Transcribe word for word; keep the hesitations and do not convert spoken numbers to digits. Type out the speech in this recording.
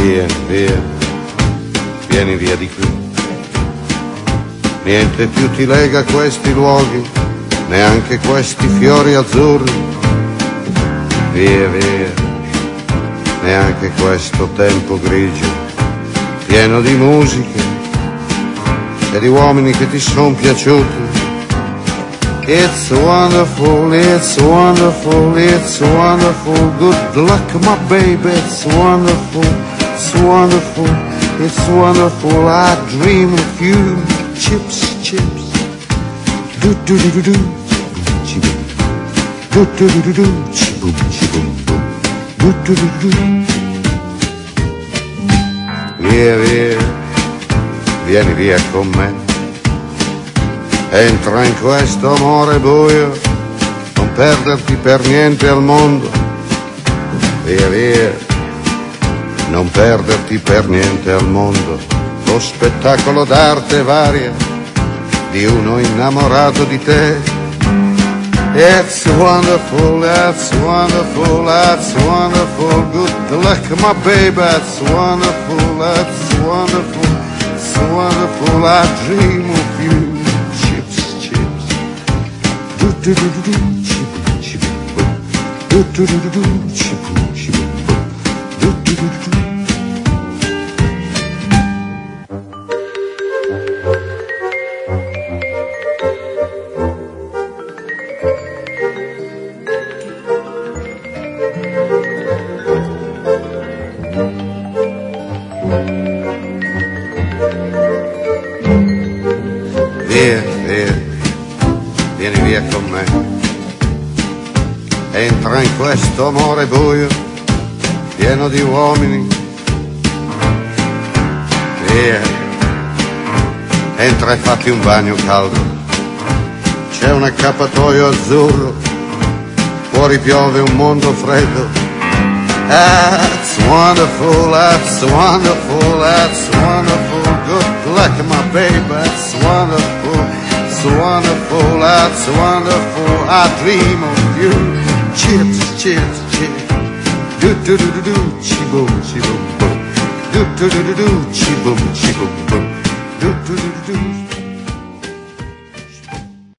Vieni, via, vieni via di qui. Niente più ti lega a questi luoghi, neanche questi fiori azzurri. Via, via, neanche questo tempo grigio, pieno di musiche e di uomini che ti son piaciuti. It's wonderful, it's wonderful, it's wonderful, good luck my baby, it's wonderful, it's wonderful, it's wonderful, I dream of you, chips, chips, do do do do do, chibum, do do do do do, chibum, chibum, do do do do do. Via, via, vieni via con me. Entra in questo amore buio, non perderti per niente al mondo. Via, via, non perderti per niente al mondo. Lo spettacolo d'arte varia di uno innamorato di te. It's wonderful, that's wonderful, that's wonderful, good luck my baby, that's wonderful, that's wonderful, it's wonderful, I dream of you. Do do do do, chibum chibum bum. Do do do do do, chibum chibum bum. Do do do do do. Via, via, vieni via con me. Entra in questo amore buio, pieno di uomini. Via, entra e fatti un bagno caldo. C'è un accappatoio azzurro, fuori piove un mondo freddo. That's wonderful, that's wonderful, that's wonderful, good luck my baby, that's wonderful, it's wonderful, that's wonderful, I dream of you. Chips, chips, chips, do do do do do, chibum, chibum, boom, do do do do do, chibum, chibum, boom, do do do do do.